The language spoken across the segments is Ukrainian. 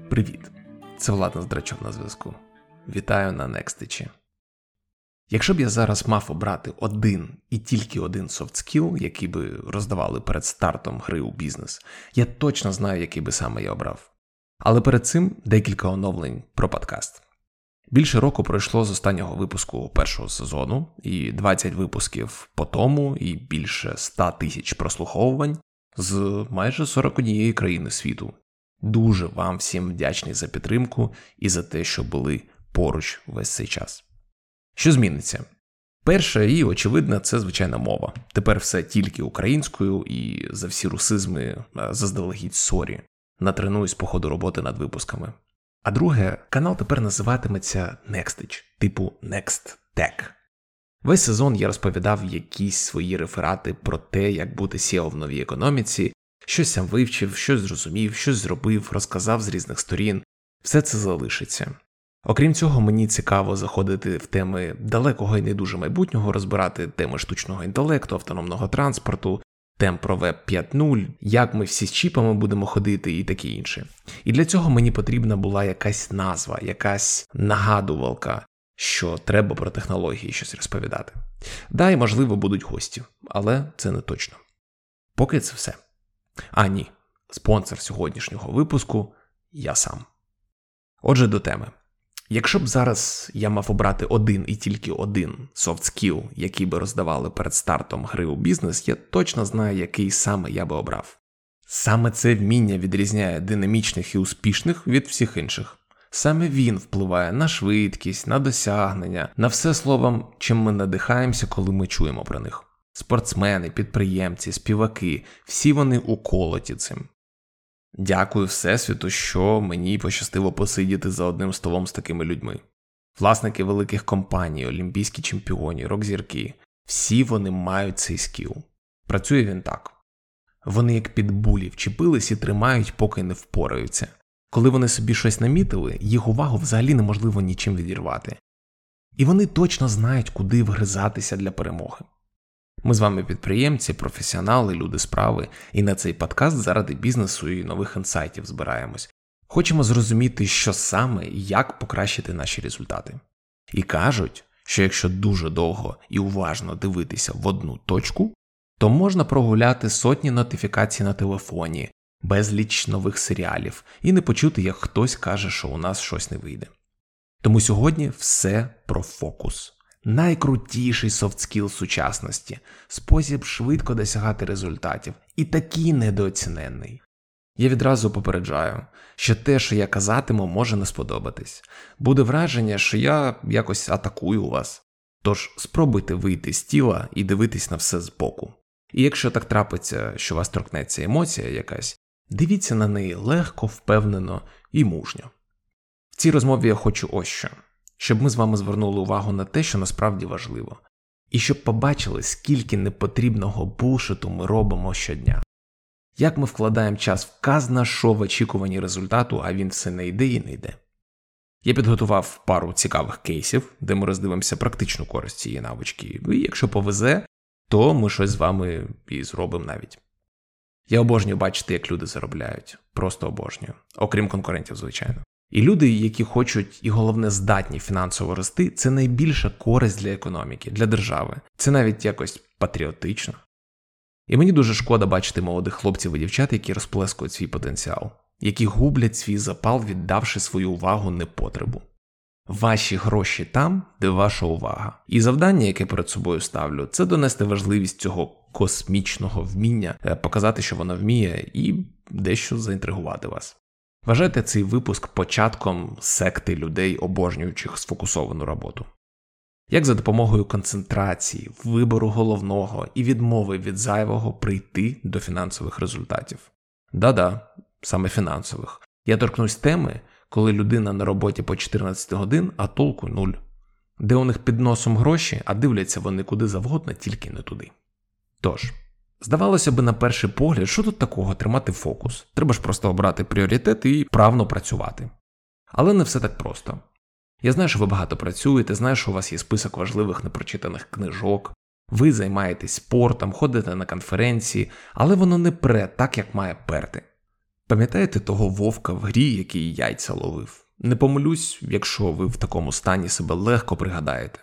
Привіт! Це Влад Ноздрачов на зв'язку. Вітаю на Nextичі. Якщо б я зараз мав обрати один і тільки один soft skill, який би роздавали перед стартом гри у бізнес, я точно знаю, який би саме я обрав. Але перед цим декілька оновлень про подкаст. Більше року пройшло з останнього випуску першого сезону, і 20 випусків по тому, і більше 100 тисяч прослуховувань з майже 41 країни світу. Дуже вам всім вдячний за підтримку і за те, що були поруч весь цей час. Що зміниться? Перше і очевидне – це, звичайно, мова. Тепер все тільки українською і за всі русизми заздалегідь сорі. Натренуюсь по ходу роботи над випусками. А друге, канал тепер називатиметься Nextich, типу Next Tech. Весь сезон я розповідав якісь свої реферати про те, як бути SEO в новій економіці, щось сам вивчив, щось зрозумів, щось зробив, розказав з різних сторін. Все це залишиться. Окрім цього, мені цікаво заходити в теми далекого і не дуже майбутнього, розбирати теми штучного інтелекту, автономного транспорту, тем про Web 5.0, як ми всі з чіпами будемо ходити і таке інше. І для цього мені потрібна була якась назва, якась нагадувалка, що треба про технології щось розповідати. Да, і можливо будуть гості, але це не точно. Поки це все. А ні, спонсор сьогоднішнього випуску – я сам. Отже, до теми. Якщо б зараз я мав обрати один і тільки один soft skill, який би роздавали перед стартом гри у бізнес, я точно знаю, який саме я би обрав. Саме це вміння відрізняє динамічних і успішних від всіх інших. Саме він впливає на швидкість, на досягнення, на все словом, чим ми надихаємося, коли ми чуємо про них. Спортсмени, підприємці, співаки – всі вони уколоті цим. Дякую Всесвіту, що мені пощастило посидіти за одним столом з такими людьми. Власники великих компаній, олімпійські чемпіони, рок-зірки – всі вони мають цей скіл. Працює він так. Вони як підбулі вчепились і тримають, поки не впораються. Коли вони собі щось намітили, їх увагу взагалі неможливо нічим відірвати. І вони точно знають, куди вгризатися для перемоги. Ми з вами підприємці, професіонали, люди справи, і на цей подкаст заради бізнесу і нових інсайтів збираємось. Хочемо зрозуміти, що саме і як покращити наші результати. І кажуть, що якщо дуже довго і уважно дивитися в одну точку, то можна прогуляти сотні нотифікацій на телефоні, безліч нових серіалів і не почути, як хтось каже, що у нас щось не вийде. Тому сьогодні все про фокус. Найкрутіший софт-скіл сучасності, спосіб швидко досягати результатів і такий недооціненний. Я відразу попереджаю, що те, що я казатиму, може не сподобатись. Буде враження, що я якось атакую вас. Тож спробуйте вийти з тіла і дивитись на все збоку. І якщо так трапиться, що вас торкнеться емоція якась, дивіться на неї легко, впевнено і мужньо. В цій розмові я хочу ось що. Щоб ми з вами звернули увагу на те, що насправді важливо. І щоб побачили, скільки непотрібного булшиту ми робимо щодня. Як ми вкладаємо час в казна шо в очікуванні результату, а він все не йде і не йде. Я підготував пару цікавих кейсів, де ми роздивимося практичну користь цієї навички. І якщо повезе, то ми щось з вами і зробимо навіть. Я обожнюю бачити, як люди заробляють. Просто обожнюю. Окрім конкурентів, звичайно. І люди, які хочуть і, головне, здатні фінансово рости, це найбільша користь для економіки, для держави. Це навіть якось патріотично. І мені дуже шкода бачити молодих хлопців і дівчат, які розплескують свій потенціал, які гублять свій запал, віддавши свою увагу непотребу. Ваші гроші там, де ваша увага. І завдання, яке перед собою ставлю, це донести важливість цього космічного вміння, показати, що воно вміє, і дещо заінтригувати вас. Вважайте цей випуск початком секти людей, обожнюючих сфокусовану роботу. Як за допомогою концентрації, вибору головного і відмови від зайвого прийти до фінансових результатів? Да-да, саме фінансових. Я торкнусь теми, коли людина на роботі по 14 годин, а толку нуль. Де у них під носом гроші, а дивляться вони куди завгодно, тільки не туди. Тож, здавалося б, на перший погляд, що тут такого тримати фокус? Треба ж просто обрати пріоритет і правно працювати. Але не все так просто. Я знаю, що ви багато працюєте, знаю, що у вас є список важливих непрочитаних книжок, ви займаєтесь спортом, ходите на конференції, але воно не пре так, як має перти. Пам'ятаєте того вовка в грі, який яйця ловив? Не помилюсь, якщо ви в такому стані себе легко пригадаєте.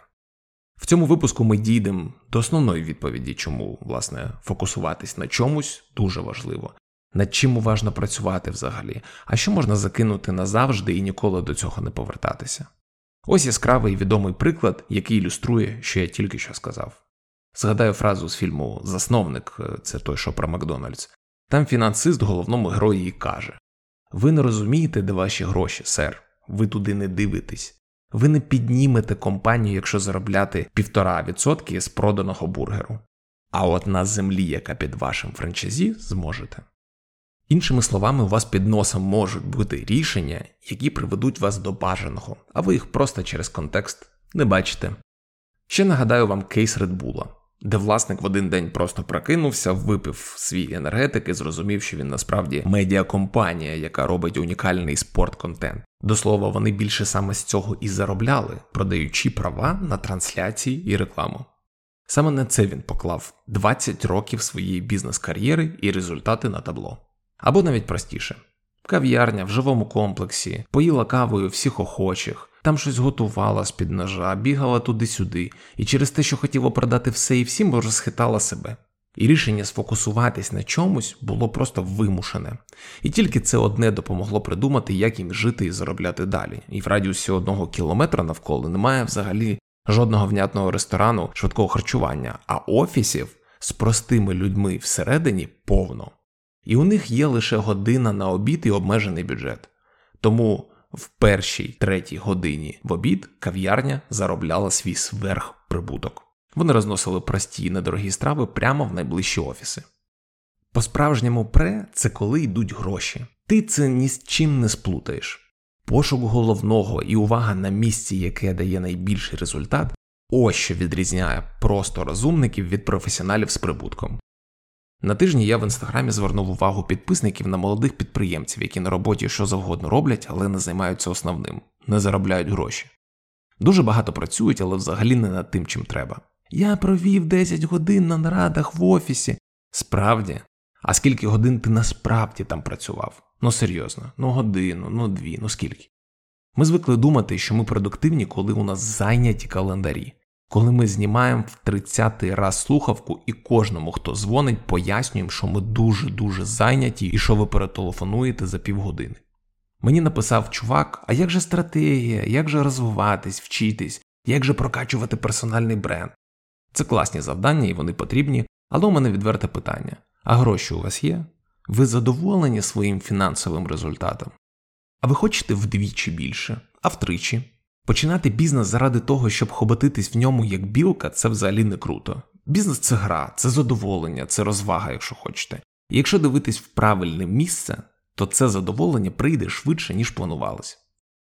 В цьому випуску ми дійдемо до основної відповіді, чому, власне, фокусуватись на чомусь дуже важливо. Над чим уважно працювати взагалі, а що можна закинути назавжди і ніколи до цього не повертатися. Ось яскравий і відомий приклад, який ілюструє, що я тільки що сказав. Згадаю фразу з фільму «Засновник», це той, що про Макдональдс. Там фінансист головному герої і каже: «Ви не розумієте, де ваші гроші, сер. Ви туди не дивитесь. Ви не піднімете компанію, якщо заробляти 1,5% з проданого бургеру. А от на землі, яка під вашим франчайзі, зможете». Іншими словами, у вас під носом можуть бути рішення, які приведуть вас до бажаного, а ви їх просто через контекст не бачите. Ще нагадаю вам кейс Red Bull, де власник в один день просто прокинувся, випив свій енергетик і зрозумів, що він насправді медіакомпанія, яка робить унікальний спорт-контент. До слова, вони більше саме з цього і заробляли, продаючи права на трансляції і рекламу. Саме на це він поклав 20 років своєї бізнес-кар'єри і результати на табло. Або навіть простіше. Кав'ярня в живому комплексі, поїла кавою всіх охочих, там щось готувала з-під ножа, бігала туди-сюди, і через те, що хотіла продати все і всім, розхитала себе. І рішення сфокусуватись на чомусь було просто вимушене. І тільки це одне допомогло придумати, як їм жити і заробляти далі. І в радіусі 1 кілометра навколо немає взагалі жодного внятного ресторану швидкого харчування, а офісів з простими людьми всередині повно. І у них є лише година на обід і обмежений бюджет. Тому в першій, третій годині в обід кав'ярня заробляла свій сверхприбуток. Вони розносили прості, недорогі страви прямо в найближчі офіси. По-справжньому це коли йдуть гроші. Ти це ні з чим не сплутаєш. Пошук головного і увага на місці, яке дає найбільший результат – ось що відрізняє просто розумників від професіоналів з прибутком. На тижні я в Інстаграмі звернув увагу підписників на молодих підприємців, які на роботі що завгодно роблять, але не займаються основним, не заробляють гроші. Дуже багато працюють, але взагалі не над тим, чим треба. Я провів 10 годин на нарадах в офісі. Справді? А скільки годин ти насправді там працював? Ну серйозно, годину, 2, скільки? Ми звикли думати, що ми продуктивні, коли у нас зайняті календарі. Коли ми знімаємо в 30-й раз слухавку і кожному, хто дзвонить, пояснюємо, що ми дуже-дуже зайняті і що ви перетелефонуєте за півгодини. Мені написав чувак: а як же стратегія, як же розвиватись, вчитись, як же прокачувати персональний бренд? Це класні завдання і вони потрібні, але у мене відверте питання. А гроші у вас є? Ви задоволені своїм фінансовим результатом? А ви хочете вдвічі більше? А втричі? Починати бізнес заради того, щоб хоботитись в ньому як білка – це взагалі не круто. Бізнес – це гра, це задоволення, це розвага, якщо хочете. І якщо дивитись в правильне місце, то це задоволення прийде швидше, ніж планувалось.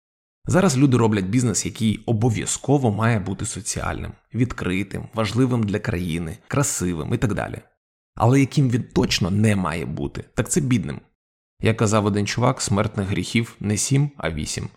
Зараз люди роблять бізнес, який обов'язково має бути соціальним, відкритим, важливим для країни, красивим і так далі. Але яким він точно не має бути, так це бідним. Як казав один чувак, смертних гріхів не 7, а 8.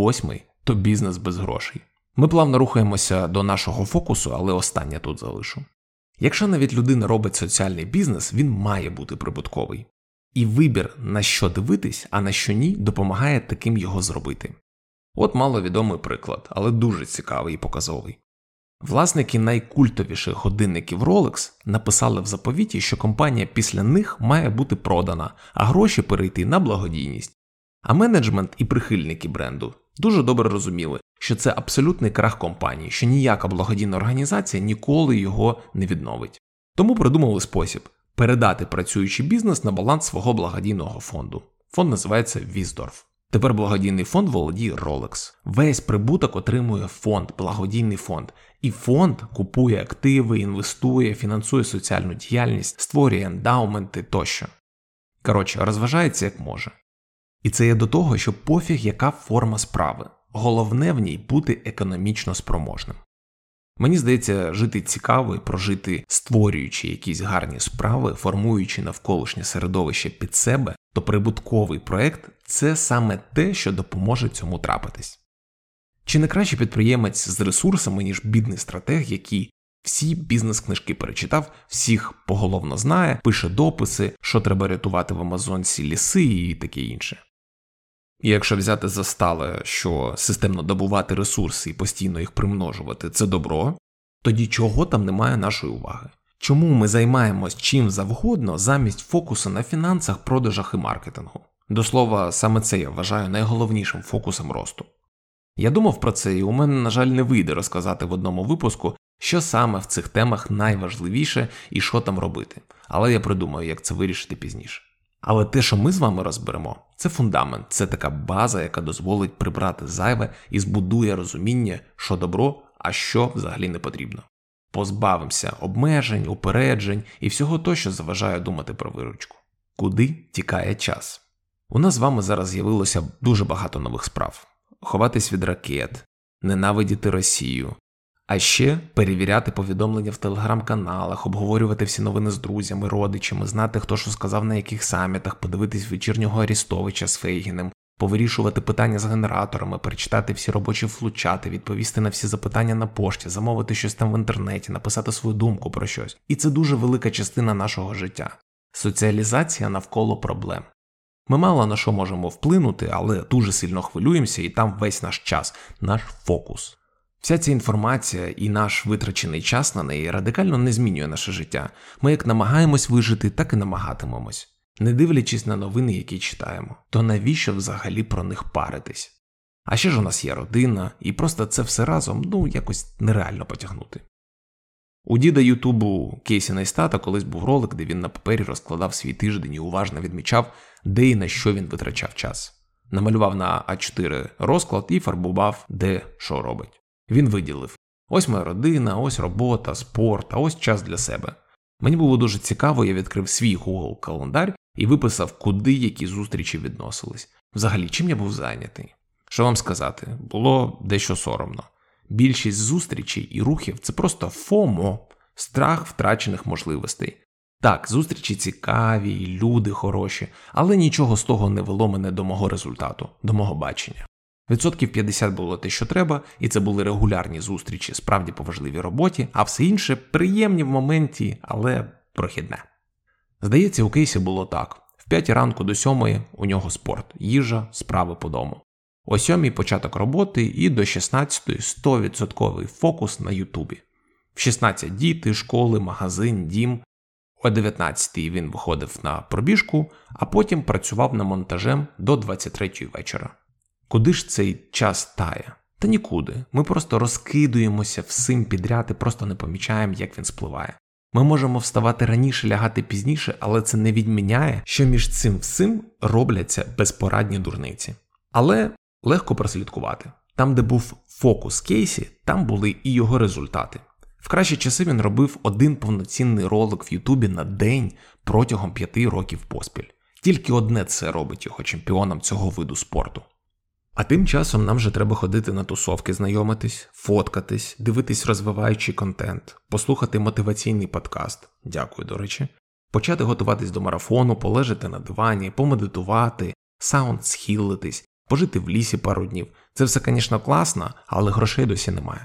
8 – то бізнес без грошей. Ми плавно рухаємося до нашого фокусу, але останнє тут залишу. Якщо навіть людина робить соціальний бізнес, він має бути прибутковий. І вибір, на що дивитись, а на що ні, допомагає таким його зробити. От маловідомий приклад, але дуже цікавий і показовий. Власники найкультовіших годинників Rolex написали в заповіті, що компанія після них має бути продана, а гроші перейти на благодійність. А менеджмент і прихильники бренду дуже добре розуміли, що це абсолютний крах компанії, що ніяка благодійна організація ніколи його не відновить. Тому придумали спосіб – передати працюючий бізнес на баланс свого благодійного фонду. Фонд називається Віздорф. Тепер благодійний фонд володіє Rolex. Весь прибуток отримує фонд, благодійний фонд. І фонд купує активи, інвестує, фінансує соціальну діяльність, створює ендаументи тощо. Коротше, розважається як може. І це є до того, що пофіг яка форма справи. Головне в ній бути економічно спроможним. Мені здається, жити цікаво і прожити, створюючи якісь гарні справи, формуючи навколишнє середовище під себе, то прибутковий проект – це саме те, що допоможе цьому трапитись. Чи не краще підприємець з ресурсами, ніж бідний стратег, який Всі бізнес-книжки перечитав, всіх поголовно знає, пише дописи, що треба рятувати в Амазонці ліси і таке інше. І якщо взяти за стале, що системно добувати ресурси і постійно їх примножувати – це добро, тоді чого там немає нашої уваги? Чому ми займаємось чим завгодно замість фокусу на фінансах, продажах і маркетингу? До слова, саме це я вважаю найголовнішим фокусом росту. Я думав про це, і у мене, на жаль, не вийде розказати в одному випуску, що саме в цих темах найважливіше і що там робити. Але я придумаю, як це вирішити пізніше. Але те, що ми з вами розберемо, це фундамент, це така база, яка дозволить прибрати зайве і збудує розуміння, що добро, а що взагалі не потрібно. Позбавимося обмежень, упереджень і всього того, що заважає думати про виручку. Куди тікає час? У нас з вами зараз з'явилося дуже багато нових справ. Ховатись від ракет, ненавидіти Росію, а ще перевіряти повідомлення в телеграм-каналах, обговорювати всі новини з друзями, родичами, знати, хто що сказав на яких самітах, подивитись вечірнього Арістовича з Фейгіним, повирішувати питання з генераторами, перечитати всі робочі флучати, відповісти на всі запитання на пошті, замовити щось там в інтернеті, написати свою думку про щось. І це дуже велика частина нашого життя. Соціалізація навколо проблем. Ми мало на що можемо вплинути, але дуже сильно хвилюємося, і там весь наш час, наш фокус. Вся ця інформація і наш витрачений час на неї радикально не змінює наше життя. Ми як намагаємось вижити, так і намагатимемось. Не дивлячись на новини, які читаємо, то навіщо взагалі про них паритись? А ще ж у нас є родина, і просто це все разом, якось нереально потягнути. У діда Ютубу Кейсі Нейстата колись був ролик, де він на папері розкладав свій тиждень і уважно відмічав, де і на що він витрачав час. Намалював на А4 розклад і фарбував, де що робить. Він виділив: ось моя родина, ось робота, спорт, а ось час для себе. Мені було дуже цікаво, я відкрив свій Google календар і виписав, куди які зустрічі відносились. Взагалі, чим я був зайнятий? Що вам сказати, було дещо соромно. Більшість зустрічей і рухів – це просто FOMO – страх втрачених можливостей. Так, зустрічі цікаві, і люди хороші, але нічого з того не вело мене до мого результату, до мого бачення. 50% було те, що треба, і це були регулярні зустрічі, справді по важливій роботі, а все інше приємні в моменті, але прохідне. Здається, у Кейсі було так. В 5 ранку до 7 у нього спорт, їжа, справи по дому. О 7 початок роботи і до 16 100% фокус на Ютубі. В 16 діти, школи, магазин, дім. О 19 він виходив на пробіжку, а потім працював над монтажем до 23 вечора. Куди ж цей час тає? Та нікуди. Ми просто розкидуємося всім підряд і просто не помічаємо, як він спливає. Ми можемо вставати раніше, лягати пізніше, але це не відміняє, що між цим всім робляться безпорадні дурниці. Але легко прослідкувати. Там, де був фокус Кейсі, там були і його результати. В кращі часи він робив один повноцінний ролик в Ютубі на день протягом 5 років поспіль. Тільки одне це робить його чемпіоном цього виду спорту. А тим часом нам же треба ходити на тусовки, знайомитись, фоткатись, дивитись розвиваючий контент, послухати мотиваційний подкаст, дякую, до речі, почати готуватись до марафону, полежати на дивані, помедитувати, саунд схилитись, пожити в лісі пару днів. Це все, звісно, класно, але грошей досі немає.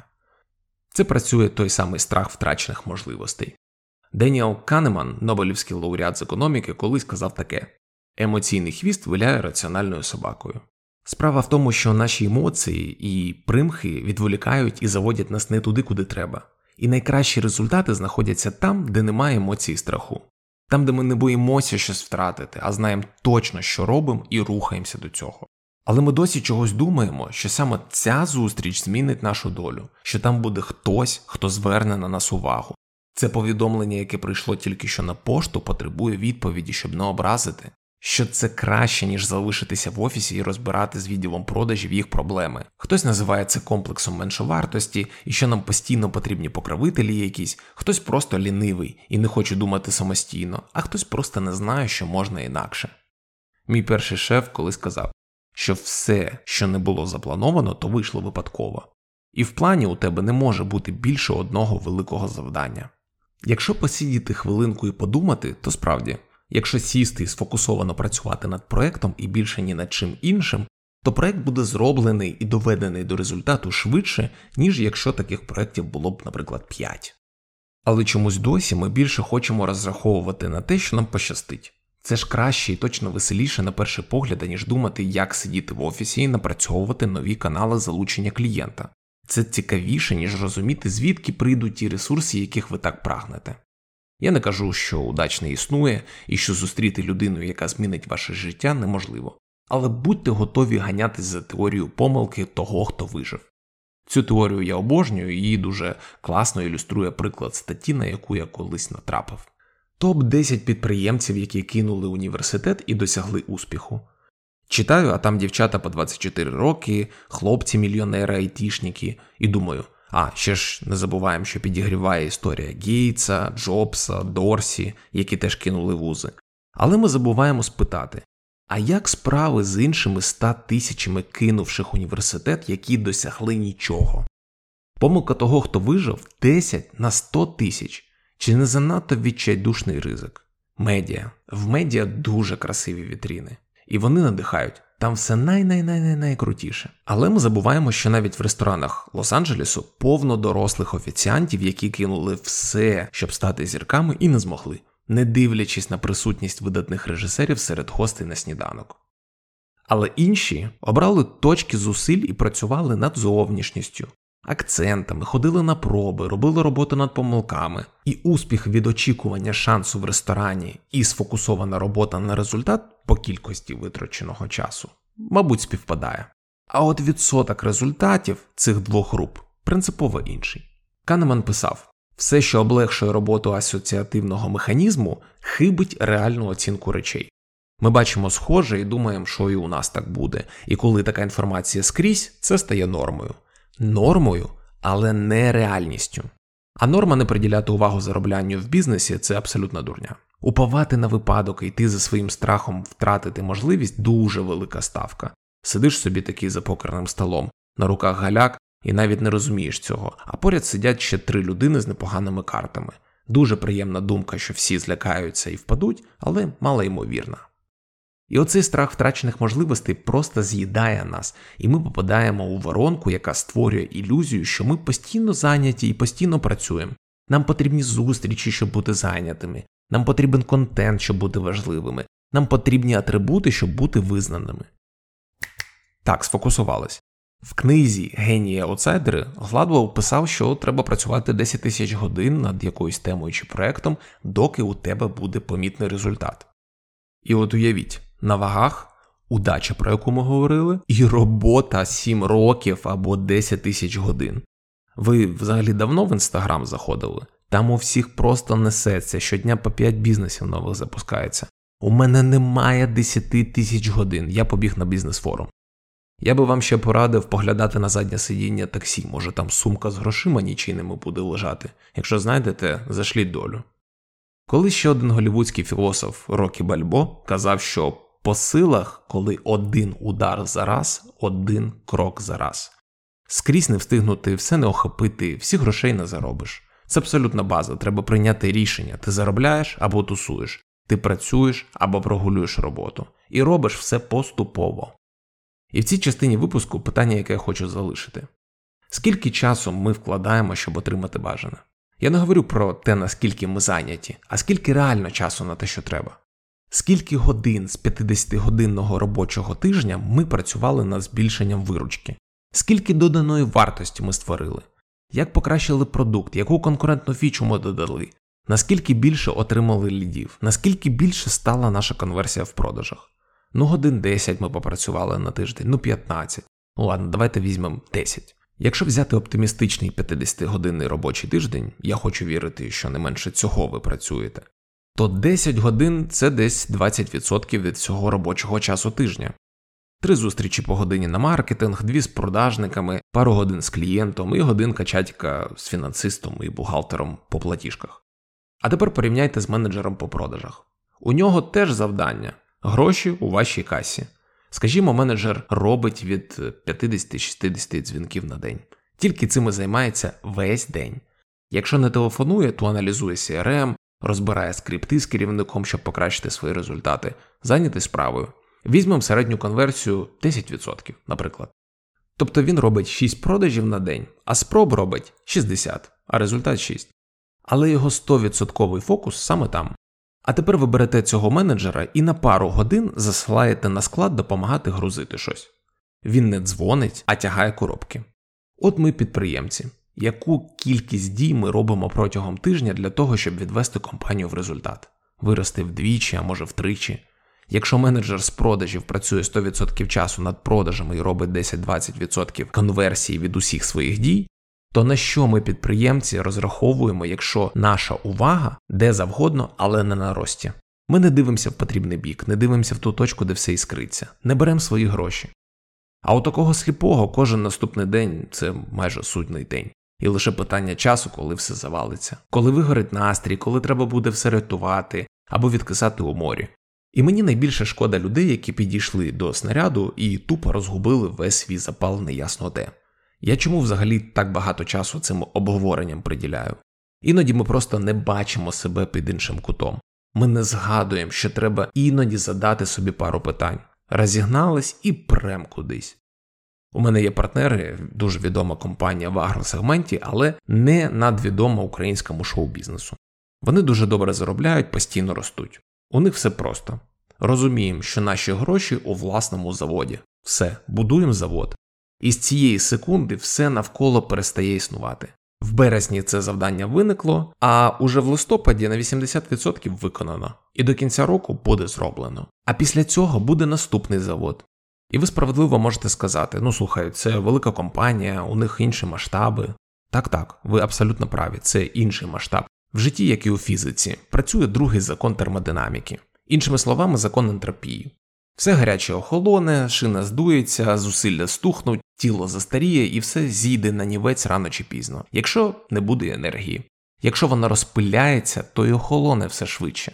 Це працює той самий страх втрачених можливостей. Деніел Канеман, Нобелівський лауреат з економіки, колись сказав таке: емоційний хвіст виляє раціональною собакою. Справа в тому, що наші емоції і примхи відволікають і заводять нас не туди, куди треба. І найкращі результати знаходяться там, де немає емоцій і страху. Там, де ми не боїмося щось втратити, а знаємо точно, що робимо і рухаємося до цього. Але ми досі чогось думаємо, що саме ця зустріч змінить нашу долю, що там буде хтось, хто зверне на нас увагу. Це повідомлення, яке прийшло тільки що на пошту, потребує відповіді, щоб не образити. Що це краще, ніж залишитися в офісі і розбирати з відділом продажів їх проблеми. Хтось називає це комплексом меншовартості, і що нам постійно потрібні покровителі якісь, хтось просто лінивий і не хоче думати самостійно, а хтось просто не знає, що можна інакше. Мій перший шеф колись сказав, що все, що не було заплановано, то вийшло випадково. І в плані у тебе не може бути більше одного великого завдання. Якщо посидіти хвилинку і подумати, то справді, якщо сісти і сфокусовано працювати над проектом і більше ні над чим іншим, то проект буде зроблений і доведений до результату швидше, ніж якщо таких проєктів було б, наприклад, 5. Але чомусь досі ми більше хочемо розраховувати на те, що нам пощастить. Це ж краще і точно веселіше на перший погляд, ніж думати, як сидіти в офісі і напрацьовувати нові канали залучення клієнта. Це цікавіше, ніж розуміти, звідки прийдуть ті ресурси, яких ви так прагнете. Я не кажу, що удач не існує і що зустріти людину, яка змінить ваше життя, неможливо. Але будьте готові ганятись за теорією помилки того, хто вижив. Цю теорію я обожнюю, і її дуже класно ілюструє приклад статті, на яку я колись натрапив. Топ-10 підприємців, які кинули університет і досягли успіху. Читаю, а там дівчата по 24 роки, хлопці-мільйонери-айтішники, і думаю, ще ж не забуваємо, що підігріває історія Гейтса, Джобса, Дорсі, які теж кинули вузи. Але ми забуваємо спитати, а як справи з іншими 100 тисячами кинувших університет, які досягли нічого? Помилка того, хто вижив, 10 на 100 тисяч. Чи не занадто відчайдушний ризик? Медіа. В медіа дуже красиві вітріни. І вони надихають. Там все найкрутіше. Але ми забуваємо, що навіть в ресторанах Лос-Анджелесу повно дорослих офіціантів, які кинули все, щоб стати зірками, і не змогли, не дивлячись на присутність видатних режисерів серед гостей на сніданок. Але інші обрали точки зусиль і працювали над зовнішністю, акцентами, ходили на проби, робили роботу над помилками. І успіх від очікування шансу в ресторані і сфокусована робота на результат по кількості витраченого часу, мабуть, співпадає. А от відсоток результатів цих двох груп принципово інший. Канеман писав, все, що облегшує роботу асоціативного механізму, хибить реальну оцінку речей. Ми бачимо схоже і думаємо, що і у нас так буде. І коли така інформація скрізь, це стає нормою. Нормою, але не реальністю. А норма не приділяти увагу зароблянню в бізнесі – це абсолютна дурня. Уповати на випадок і йти за своїм страхом втратити можливість – дуже велика ставка. Сидиш собі такий за покерним столом, на руках галяк і навіть не розумієш цього, а поряд сидять ще 3 людини з непоганими картами. Дуже приємна думка, що всі злякаються і впадуть, але малоймовірна. І оцей страх втрачених можливостей просто з'їдає нас, і ми попадаємо у воронку, яка створює ілюзію, що ми постійно зайняті і постійно працюємо. Нам потрібні зустрічі, щоб бути зайнятими. Нам потрібен контент, щоб бути важливими. Нам потрібні атрибути, щоб бути визнаними. Так, сфокусувались. В книзі «Генії аутсайдери» Гладвелл писав, що треба працювати 10 тисяч годин над якоюсь темою чи проектом, доки у тебе буде помітний результат. І от уявіть, на вагах удача, про яку ми говорили, і робота 7 років або 10 тисяч годин. Ви взагалі давно в Інстаграм заходили? Там у всіх просто несеться, щодня по 5 бізнесів нових запускається. У мене немає 10 тисяч годин, я побіг на бізнес-форум. Я би вам ще порадив поглядати на заднє сидіння таксі, може там сумка з грошима нічийними буде лежати. Якщо знайдете, зашліть долю. Колись ще один голлівудський філософ Рокі Бальбо казав, що по силах, коли один удар за раз, один крок за раз. Скрізь не встигнути, все не охопити, всі грошей не заробиш. Це абсолютна база, треба прийняти рішення. Ти заробляєш або тусуєш, ти працюєш або прогулюєш роботу. І робиш все поступово. І в цій частині випуску питання, яке я хочу залишити. Скільки часу ми вкладаємо, щоб отримати бажане? Я не говорю про те, наскільки ми зайняті, а скільки реально часу на те, що треба. Скільки годин з 50-годинного робочого тижня ми працювали над збільшенням виручки? Скільки доданої вартості ми створили? Як покращили продукт? Яку конкурентну фічу ми додали? Наскільки більше отримали лідів? Наскільки більше стала наша конверсія в продажах? Годин 10 ми попрацювали на тиждень, 15. Ладно, давайте візьмемо 10. Якщо взяти оптимістичний 50-годинний робочий тиждень, я хочу вірити, що не менше цього ви працюєте, то 10 годин – це десь 20% від всього робочого часу тижня. 3 зустрічі по годині на маркетинг, 2 з продажниками, пару годин з клієнтом і годинка чатіка з фінансистом і бухгалтером по платіжках. А тепер порівняйте з менеджером по продажах. У нього теж завдання – гроші у вашій касі. Скажімо, менеджер робить від 50-60 дзвінків на день. Тільки цим і займається весь день. Якщо не телефонує, то аналізує CRM, розбирає скрипти з керівником, щоб покращити свої результати, зайнятий справою. Візьмемо середню конверсію 10%, наприклад. Тобто він робить 6 продажів на день, а спроб робить 60, а результат 6. але його 100% фокус саме там. А тепер ви берете цього менеджера і на пару годин засилаєте на склад допомагати грузити щось. Він не дзвонить, а тягає коробки. От ми підприємці. Яку кількість дій ми робимо протягом тижня для того, щоб відвести компанію в результат? Вирости вдвічі, а може втричі. Якщо менеджер з продажів працює 100% часу над продажами і робить 10-20% конверсії від усіх своїх дій, то на що ми, підприємці, розраховуємо, якщо наша увага де завгодно, але не на рості? Ми не дивимося в потрібний бік, не дивимося в ту точку, де все іскриться, не беремо свої гроші. А у такого сліпого кожен наступний день – це майже судний день. І лише питання часу, коли все завалиться. Коли вигорить настрій, коли треба буде все рятувати або відкисати у морі. І мені найбільше шкода людей, які підійшли до снаряду і тупо розгубили весь свій запал неясно де. Я чому взагалі так багато часу цим обговоренням приділяю? Іноді ми просто не бачимо себе під іншим кутом. Ми не згадуємо, що треба іноді задати собі пару питань. Розігнались і прем кудись. У мене є партнери, дуже відома компанія в агросегменті, але не надвідома українському шоу-бізнесу. Вони дуже добре заробляють, постійно ростуть. У них все просто. Розуміємо, що наші гроші у власному заводі. Все, будуємо завод. І з цієї секунди все навколо перестає існувати. В березні це завдання виникло, а уже в листопаді на 80% виконано. І до кінця року буде зроблено. А після цього буде наступний завод. І ви справедливо можете сказати, ну слухай, це велика компанія, у них інші масштаби. Так, ви абсолютно праві, це інший масштаб. В житті, як і у фізиці, працює другий закон термодинаміки. Іншими словами, закон ентропії. Все гаряче охолоне, шина здується, зусилля стухнуть, тіло застаріє і все зійде на нівець рано чи пізно, якщо не буде енергії. Якщо вона розпиляється, то й охолоне все швидше.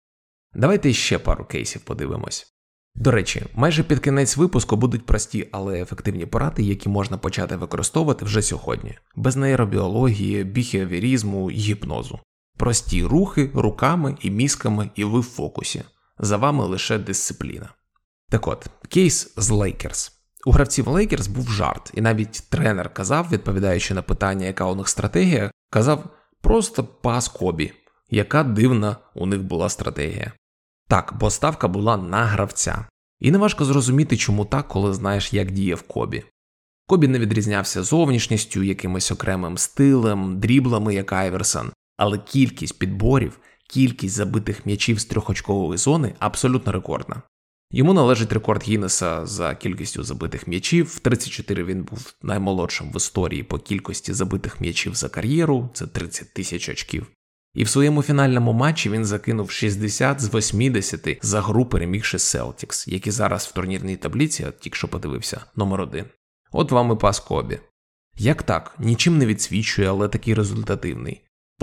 Давайте ще пару кейсів подивимось. До речі, майже під кінець випуску будуть прості, але ефективні поради, які можна почати використовувати вже сьогодні. Без нейробіології, біхевіоризму і гіпнозу. Прості рухи руками і мізками, і ви в фокусі. За вами лише дисципліна. Так от, кейс з Lakers. У гравців Lakers був жарт, і навіть тренер казав, відповідаючи на питання, яка у них стратегія, казав просто пас Кобі. Яка дивна у них була стратегія. Так, бо ставка була на гравця. І неважко зрозуміти, чому так, коли знаєш, як діяв Кобі. Кобі не відрізнявся зовнішністю, якимось окремим стилем, дріблами, як Айверсон, але кількість підборів, кількість забитих м'ячів з трьохочкової зони абсолютно рекордна. Йому належить рекорд Гіннеса за кількістю забитих м'ячів. В 34 він був наймолодшим в історії по кількості забитих м'ячів за кар'єру, це 30 тисяч очків. І в своєму фінальному матчі він закинув 60 з 80 за гру, перемігши Celtics, які зараз в турнірній таблиці, я тільки що подивився, номер 1. От вам і пас Кобі. Як так? Нічим не відсвічує, але такий результативний. По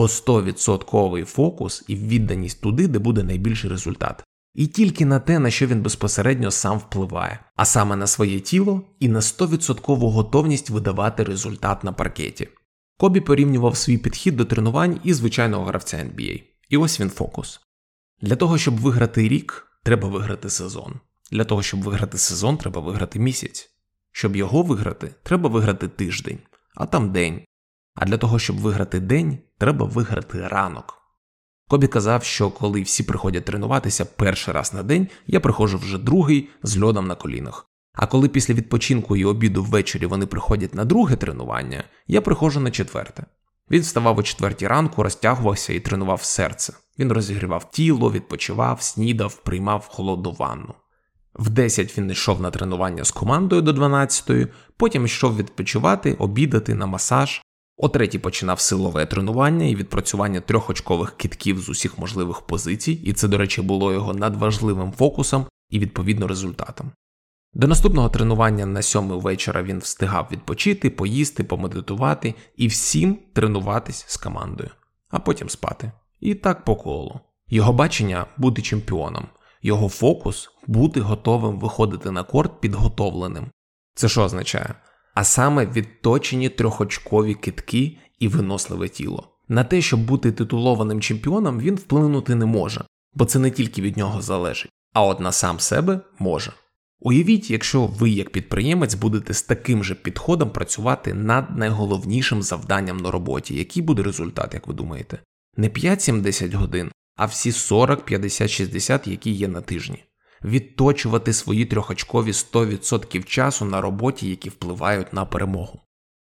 100% фокус і відданість туди, де буде найбільший результат. І тільки на те, на що він безпосередньо сам впливає, а саме на своє тіло і на 100% готовність видавати результат на паркеті. Кобі порівнював свій підхід до тренувань і звичайного гравця NBA. І ось він фокус. Для того, щоб виграти рік, треба виграти сезон. Для того, щоб виграти сезон, треба виграти місяць. Щоб його виграти, треба виграти тиждень, а там день. А для того, щоб виграти день, треба виграти ранок. Кобі казав, що коли всі приходять тренуватися перший раз на день, я приходжу вже другий з льодом на колінах. А коли після відпочинку і обіду ввечері вони приходять на друге тренування, я приходжу на четверте. Він вставав о 4 ранку, розтягувався і тренував серце. Він розігрівав тіло, відпочивав, снідав, приймав холодну ванну. В 10 він йшов на тренування з командою до 12, потім йшов відпочивати, обідати, на масаж. О 3 починав силове тренування і відпрацювання 3-очкових кидків з усіх можливих позицій, і це, до речі, було його надважливим фокусом і, відповідно, результатом. До наступного тренування на 7 вечора він встигав відпочити, поїсти, помедитувати і всім тренуватись з командою, а потім спати. І так по колу. Його бачення – бути чемпіоном. Його фокус – бути готовим виходити на корт підготовленим. Це що означає? А саме відточені 3-очкові кидки і виносливе тіло. На те, щоб бути титулованим чемпіоном, він вплинути не може, бо це не тільки від нього залежить, а от на сам себе може. Уявіть, якщо ви як підприємець будете з таким же підходом працювати над найголовнішим завданням на роботі. Який буде результат, як ви думаєте? Не 5-7-10 годин, а всі 40, 50, 60, які є на тижні. Відточувати свої трьохочкові 100% часу на роботі, які впливають на перемогу.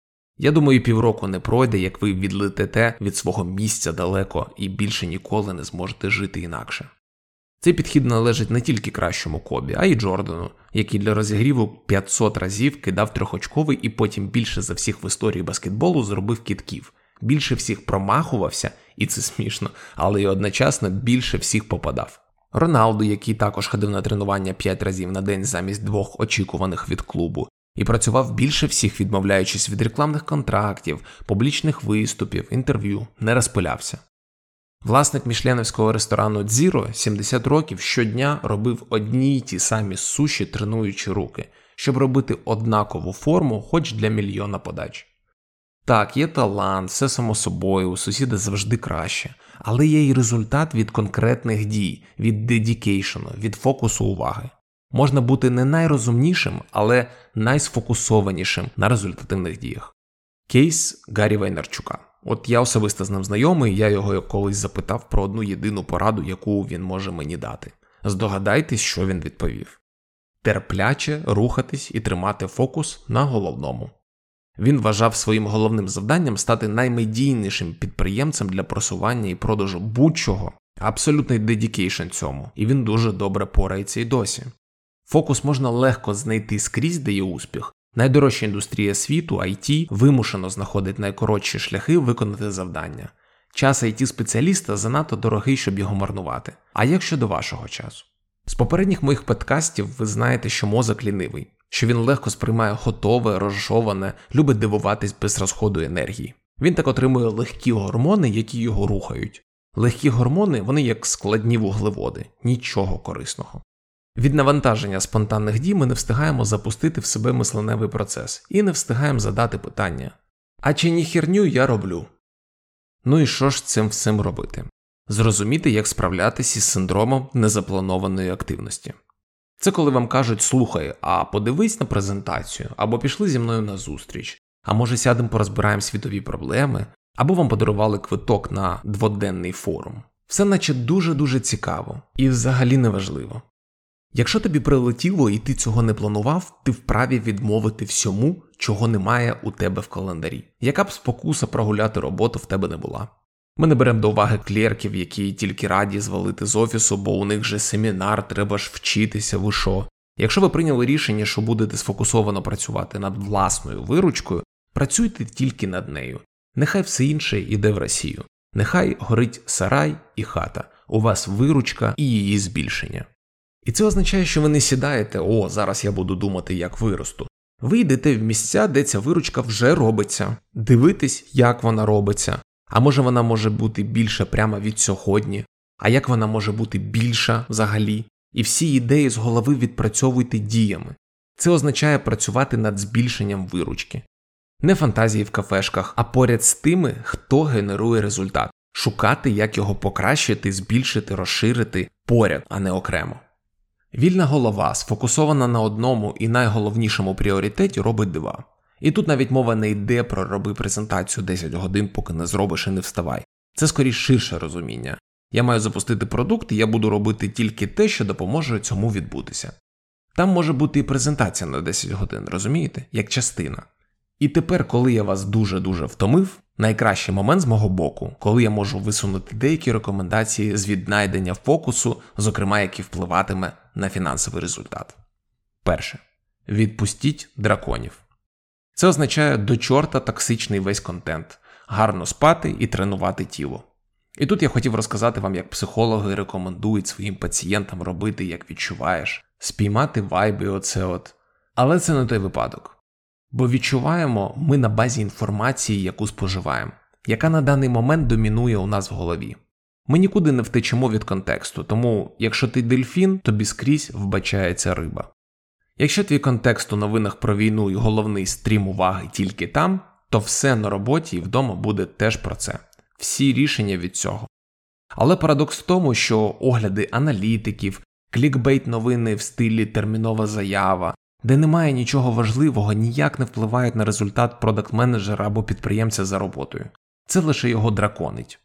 Я думаю, півроку не пройде, як ви відлетите від свого місця далеко і більше ніколи не зможете жити інакше. Цей підхід належить не тільки кращому Кобі, а й Джордану, який для розігріву 500 разів кидав трьохочковий і потім більше за всіх в історії баскетболу зробив кидків. Більше всіх промахувався, і це смішно, але й одночасно більше всіх попадав. Роналду, який також ходив на тренування 5 разів на день замість 2 очікуваних від клубу, і працював більше всіх, відмовляючись від рекламних контрактів, публічних виступів, інтерв'ю, не розпилявся. Власник мішленівського ресторану «Дзіро» 70 років щодня робив одні й ті самі суші, тренуючи руки, щоб робити однакову форму хоч для мільйона подач. Так, є талант, все само собою, у сусіда завжди краще, але є й результат від конкретних дій, від дедікейшену, від фокусу уваги. Можна бути не найрозумнішим, але найсфокусованішим на результативних діях. Кейс Гаррі Вайнерчука. От я особисто з ним знайомий, я його колись запитав про одну єдину пораду, яку він може мені дати. Здогадайтесь, що він відповів. Терпляче рухатись і тримати фокус на головному. Він вважав своїм головним завданням стати наймедійнішим підприємцем для просування і продажу будь-чого, абсолютний дедікейшн цьому, і він дуже добре порається й досі. Фокус можна легко знайти скрізь, де є успіх. Найдорожча індустрія світу, IT, вимушено знаходить найкоротші шляхи виконати завдання. Час IT-спеціаліста занадто дорогий, щоб його марнувати. А як щодо вашого часу? З попередніх моїх подкастів ви знаєте, що мозок лінивий, що він легко сприймає готове, розжоване, любить дивуватись без розходу енергії. Він так отримує легкі гормони, які його рухають. Легкі гормони, вони як складні вуглеводи, нічого корисного. Від навантаження спонтанних дій ми не встигаємо запустити в себе мисленевий процес і не встигаємо задати питання: а чи ні херню я роблю? Ну і що ж цим всім робити? Зрозуміти, як справлятися із синдромом незапланованої активності. Це коли вам кажуть: слухай, а подивись на презентацію, або пішли зі мною на зустріч, а може сядемо порозбираємо світові проблеми, або вам подарували квиток на 2-денний форум. Все наче дуже-дуже цікаво і взагалі неважливо. Якщо тобі прилетіло і ти цього не планував, ти вправі відмовити всьому, чого немає у тебе в календарі. Яка б спокуса прогуляти роботу в тебе не була. Ми не беремо до уваги клерків, які тільки раді звалити з офісу, бо у них же семінар, треба ж вчитися, ви що. Якщо ви прийняли рішення, що будете сфокусовано працювати над власною виручкою, працюйте тільки над нею. Нехай все інше йде в Росію. Нехай горить сарай і хата. У вас виручка і її збільшення. І це означає, що ви не сідаєте: о, зараз я буду думати, як виросту. Ви йдете в місця, де ця виручка вже робиться. Дивитесь, як вона робиться. А може вона може бути більша прямо від сьогодні? А як вона може бути більша взагалі? І всі ідеї з голови відпрацьовуйте діями. Це означає працювати над збільшенням виручки. Не фантазії в кафешках, а поряд з тими, хто генерує результат. Шукати, як його покращити, збільшити, розширити поряд, а не окремо. Вільна голова, сфокусована на одному і найголовнішому пріоритеті, робить дива. І тут навіть мова не йде про роби презентацію 10 годин, поки не зробиш і не вставай. Це скоріш ширше розуміння. Я маю запустити продукт, і я буду робити тільки те, що допоможе цьому відбутися. Там може бути і презентація на 10 годин, розумієте? Як частина. І тепер, коли я вас дуже-дуже втомив, найкращий момент з мого боку, коли я можу висунути деякі рекомендації з віднайдення фокусу, зокрема, які впливатиме на фінансовий результат. Перше. Відпустіть драконів. Це означає до чорта токсичний весь контент, гарно спати і тренувати тіло. І тут я хотів розказати вам, як психологи рекомендують своїм пацієнтам робити, як відчуваєш, спіймати вайби оце от. Але це не той випадок. Бо відчуваємо ми на базі інформації, яку споживаємо, яка на даний момент домінує у нас в голові. Ми нікуди не втечемо від контексту, тому якщо ти дельфін, тобі скрізь вбачається риба. Якщо твій контекст у новинах про війну і головний стрім уваги тільки там, то все на роботі і вдома буде теж про це. Всі рішення від цього. Але парадокс в тому, що огляди аналітиків, клікбейт новини в стилі термінова заява, де немає нічого важливого, ніяк не впливають на результат продакт-менеджера або підприємця за роботою. Це лише його драконить.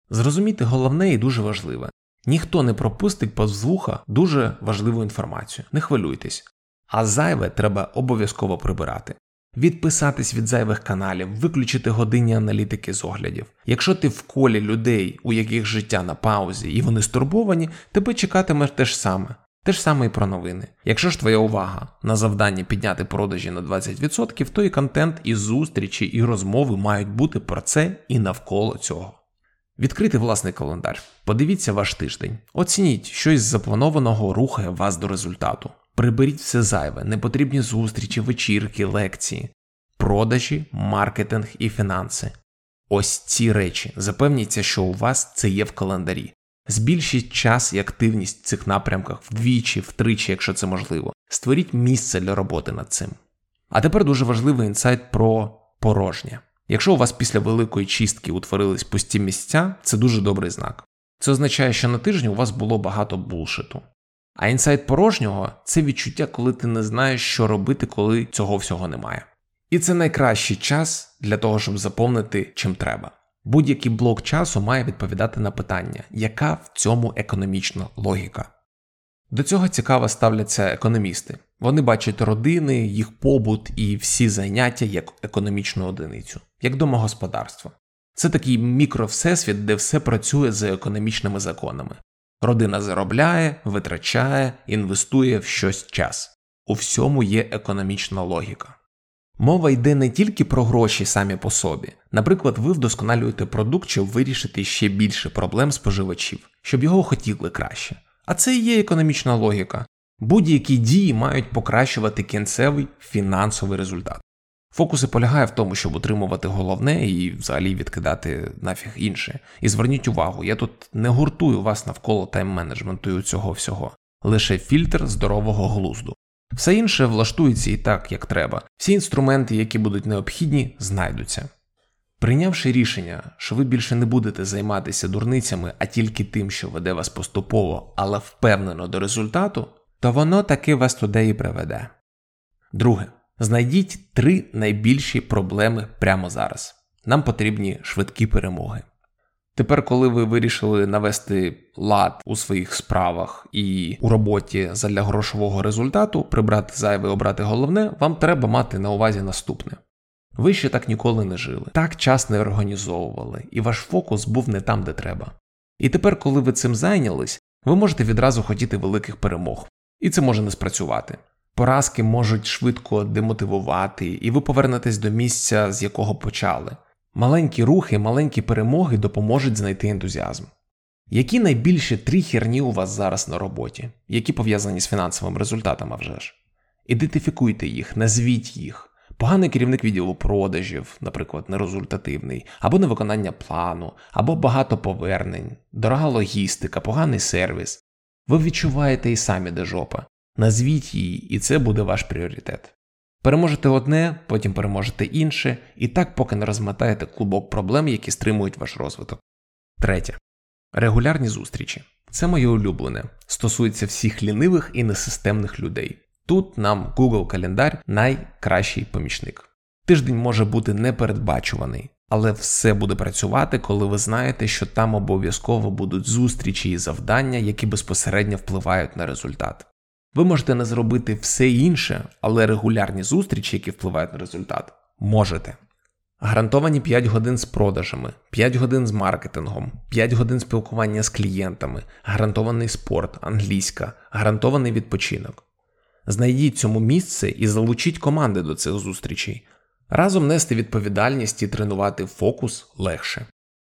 Зрозуміти головне і дуже важливе. Ніхто не пропустить повз вуха дуже важливу інформацію. Не хвилюйтесь. А зайве треба обов'язково прибирати. Відписатись від зайвих каналів, виключити годинні аналітики з оглядів. Якщо ти в колі людей, у яких життя на паузі і вони стурбовані, тебе чекатиме те ж саме. Те ж саме і про новини. Якщо ж твоя увага на завданні підняти продажі на 20%, то і контент, і зустрічі, і розмови мають бути про це і навколо цього. Відкрити власний календар. Подивіться ваш тиждень. Оцініть, що із запланованого рухає вас до результату. Приберіть все зайве, непотрібні зустрічі, вечірки, лекції, продажі, маркетинг і фінанси. Ось ці речі. Запевніться, що у вас це є в календарі. Збільшіть час і активність в цих напрямках вдвічі, втричі, якщо це можливо. Створіть місце для роботи над цим. А тепер дуже важливий інсайт про порожнє. Якщо у вас після великої чистки утворились пусті місця, це дуже добрий знак. Це означає, що на тижні у вас було багато булшиту. А інсайт порожнього – це відчуття, коли ти не знаєш, що робити, коли цього всього немає. І це найкращий час для того, щоб заповнити чим треба. Будь-який блок часу має відповідати на питання, яка в цьому економічна логіка. До цього цікаво ставляться економісти. Вони бачать родини, їх побут і всі заняття як економічну одиницю, як домогосподарство. Це такий мікровсесвіт, де все працює за економічними законами. Родина заробляє, витрачає, інвестує в щось час. У всьому є економічна логіка. Мова йде не тільки про гроші самі по собі. Наприклад, ви вдосконалюєте продукт, щоб вирішити ще більше проблем споживачів, щоб його хотіли краще. А це і є економічна логіка. Будь-які дії мають покращувати кінцевий фінансовий результат. Фокус і полягає в тому, щоб утримувати головне і взагалі відкидати нафіг інше. І зверніть увагу, я тут не гуртую вас навколо тайм-менеджменту і цього всього. Лише фільтр здорового глузду. Все інше влаштується і так, як треба. Всі інструменти, які будуть необхідні, знайдуться. Прийнявши рішення, що ви більше не будете займатися дурницями, а тільки тим, що веде вас поступово, але впевнено до результату, то воно таки вас туди і приведе. Друге. Знайдіть 3 найбільші проблеми прямо зараз. Нам потрібні швидкі перемоги. Тепер, коли ви вирішили навести лад у своїх справах і у роботі задля грошового результату, прибрати зайве, обрати головне, вам треба мати на увазі наступне. Ви ще так ніколи не жили, так час не організовували, і ваш фокус був не там, де треба. І тепер, коли ви цим зайнялись, ви можете відразу хотіти великих перемог. І це може не спрацювати. Поразки можуть швидко демотивувати, і ви повернетесь до місця, з якого почали. Маленькі рухи, маленькі перемоги допоможуть знайти ентузіазм. Які найбільші 3 херні у вас зараз на роботі? Які пов'язані з фінансовим результатом, а вже ж? Ідентифікуйте їх, назвіть їх. Поганий керівник відділу продажів, наприклад, нерезультативний, або невиконання плану, або багато повернень, дорога логістика, поганий сервіс. Ви відчуваєте і самі, де жопа. Назвіть її, і це буде ваш пріоритет. Переможете одне, потім переможете інше, і так поки не розмотаєте клубок проблем, які стримують ваш розвиток. Третє. Регулярні зустрічі. Це моє улюблене. Стосується всіх лінивих і несистемних людей. Тут нам Google календар найкращий помічник. Тиждень може бути непередбачуваний, але все буде працювати, коли ви знаєте, що там обов'язково будуть зустрічі і завдання, які безпосередньо впливають на результат. Ви можете не зробити все інше, але регулярні зустрічі, які впливають на результат, можете. Гарантовані 5 годин з продажами, 5 годин з маркетингом, 5 годин спілкування з клієнтами, гарантований спорт, англійська, гарантований відпочинок. Знайдіть цьому місце і залучіть команди до цих зустрічей. Разом нести відповідальність і тренувати фокус легше.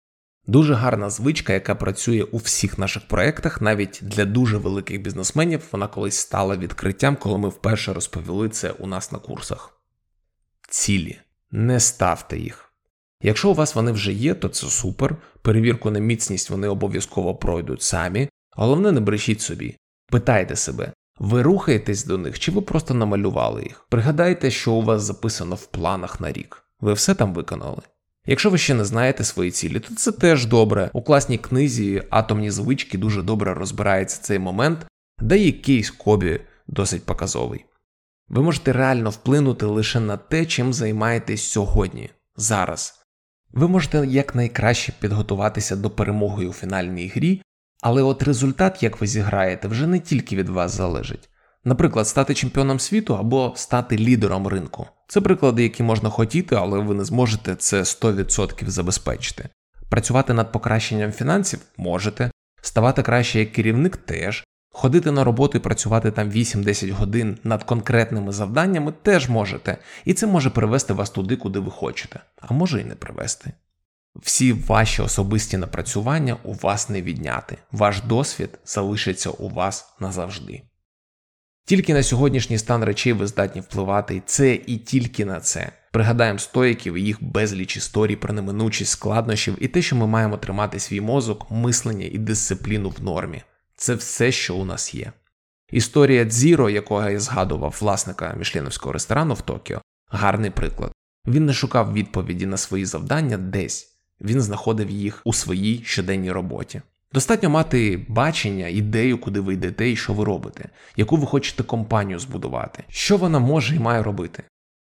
Дуже гарна звичка, яка працює у всіх наших проєктах, навіть для дуже великих бізнесменів, вона колись стала відкриттям, коли ми вперше розповіли це у нас на курсах. Цілі. Не ставте їх. Якщо у вас вони вже є, то це супер, перевірку на міцність вони обов'язково пройдуть самі, головне не брешіть собі. Питайте себе, ви рухаєтесь до них чи ви просто намалювали їх? Пригадайте, що у вас записано в планах на рік. Ви все там виконали? Якщо ви ще не знаєте свої цілі, то це теж добре. У класній книзі «Атомні звички» дуже добре розбирається цей момент, де і кейс Кобі досить показовий. Ви можете реально вплинути лише на те, чим займаєтесь сьогодні, зараз. Ви можете якнайкраще підготуватися до перемоги у фінальній грі, але от результат, як ви зіграєте, вже не тільки від вас залежить. Наприклад, стати чемпіоном світу або стати лідером ринку. Це приклади, які можна хотіти, але ви не зможете це 100% забезпечити. Працювати над покращенням фінансів – можете. Ставати краще як керівник – теж. Ходити на роботу і працювати там 8-10 годин над конкретними завданнями – теж можете. І це може привести вас туди, куди ви хочете. А може і не привести. Всі ваші особисті напрацювання у вас не відняти. Ваш досвід залишиться у вас назавжди. Тільки на сьогоднішній стан речей ви здатні впливати, і це і тільки на це. Пригадаємо стоїків і їх безліч історій про неминучість складнощів і те, що ми маємо тримати свій мозок, мислення і дисципліну в нормі. Це все, що у нас є. Історія Дзіро, якого я згадував, власника мішленівського ресторану в Токіо, гарний приклад. Він не шукав відповіді на свої завдання десь. Він знаходив їх у своїй щоденній роботі. Достатньо мати бачення, ідею, куди ви йдете і що ви робите, яку ви хочете компанію збудувати, що вона може і має робити.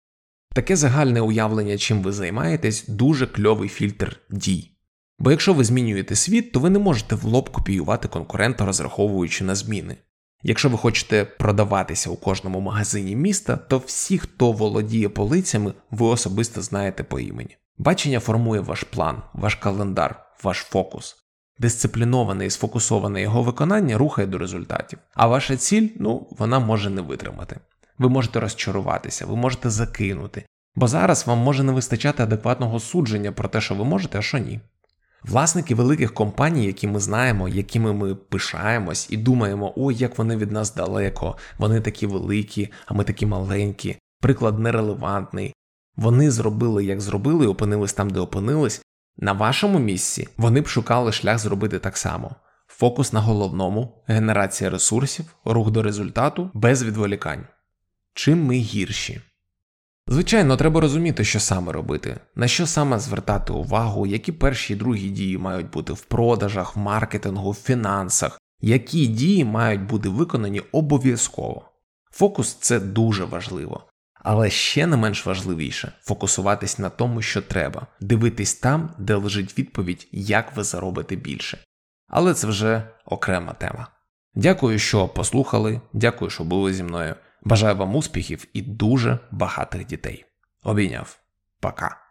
Таке загальне уявлення, чим ви займаєтесь, дуже кльовий фільтр дій. Бо якщо ви змінюєте світ, то ви не можете в лоб копіювати конкурента, розраховуючи на зміни. Якщо ви хочете продаватися у кожному магазині міста, то всі, хто володіє полицями, ви особисто знаєте по імені. Бачення формує ваш план, ваш календар, ваш фокус. Дисципліноване і сфокусоване його виконання рухає до результатів. А ваша ціль, вона може не витримати. Ви можете розчаруватися, ви можете закинути. Бо зараз вам може не вистачати адекватного судження про те, що ви можете, а що ні. Власники великих компаній, які ми знаємо, якими ми пишаємось і думаємо, ой, як вони від нас далеко, вони такі великі, а ми такі маленькі, приклад нерелевантний. Вони зробили, як зробили, і опинились там, де опинились. На вашому місці вони б шукали шлях зробити так само. Фокус на головному, генерація ресурсів, рух до результату, без відволікань. Чим ми гірші? Звичайно, треба розуміти, що саме робити, на що саме звертати увагу, які перші і другі дії мають бути в продажах, в маркетингу, в фінансах, які дії мають бути виконані обов'язково. Фокус – це дуже важливо. Але ще не менш важливіше – фокусуватись на тому, що треба, дивитись там, де лежить відповідь, як ви заробите більше. Але це вже окрема тема. Дякую, що послухали, дякую, що були зі мною. Бажаю вам успіхів і дуже багатих дітей. Обійняв. Пока.